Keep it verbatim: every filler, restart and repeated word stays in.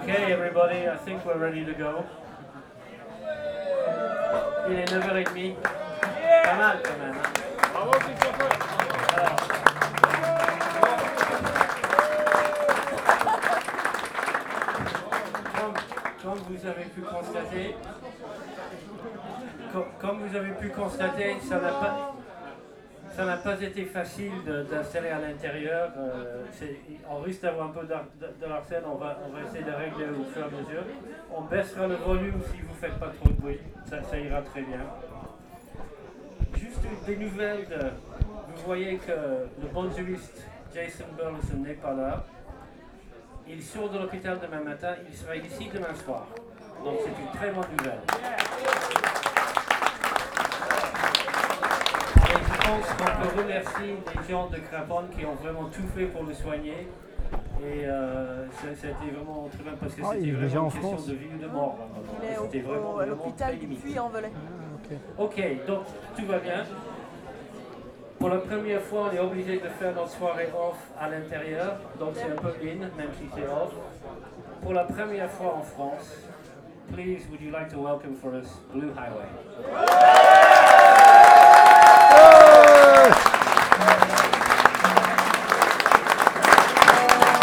Okay, everybody, I think we're ready to go. Il est neuf heures trente. Pas mal quand même. Hein? Alors, comme, comme vous avez pu constater, comme, comme vous avez pu constater, ça n'a pas, ça n'a pas été facile de, d'installer à l'intérieur. Euh, on risque d'avoir un peu de l'arsène, on va, on va essayer de régler au fur et à mesure. On baissera le volume si vous ne faites pas trop de bruit, ça, ça ira très bien. Juste des nouvelles, de, vous voyez que le bon juriste Jason Burleson n'est pas là. Il sort de l'hôpital demain matin, il sera ici demain soir. Donc c'est une très bonne nouvelle. Et je pense qu'on peut remercier les gens de Craponne qui ont vraiment tout fait pour le soigner. Et euh, ça, ça a été vraiment très bien parce que ah, c'était vraiment déjà en une question France. de vie ou de mort. Il est au, vraiment, au, à l'hôpital du Puy-en-Velay. Ah, okay. ok, donc tout va bien. Pour la première fois, on est obligé de faire notre soirée off à l'intérieur, donc c'est un peu in, même si c'est off. Pour la première fois en France, please would you like to welcome for us Blue Highway?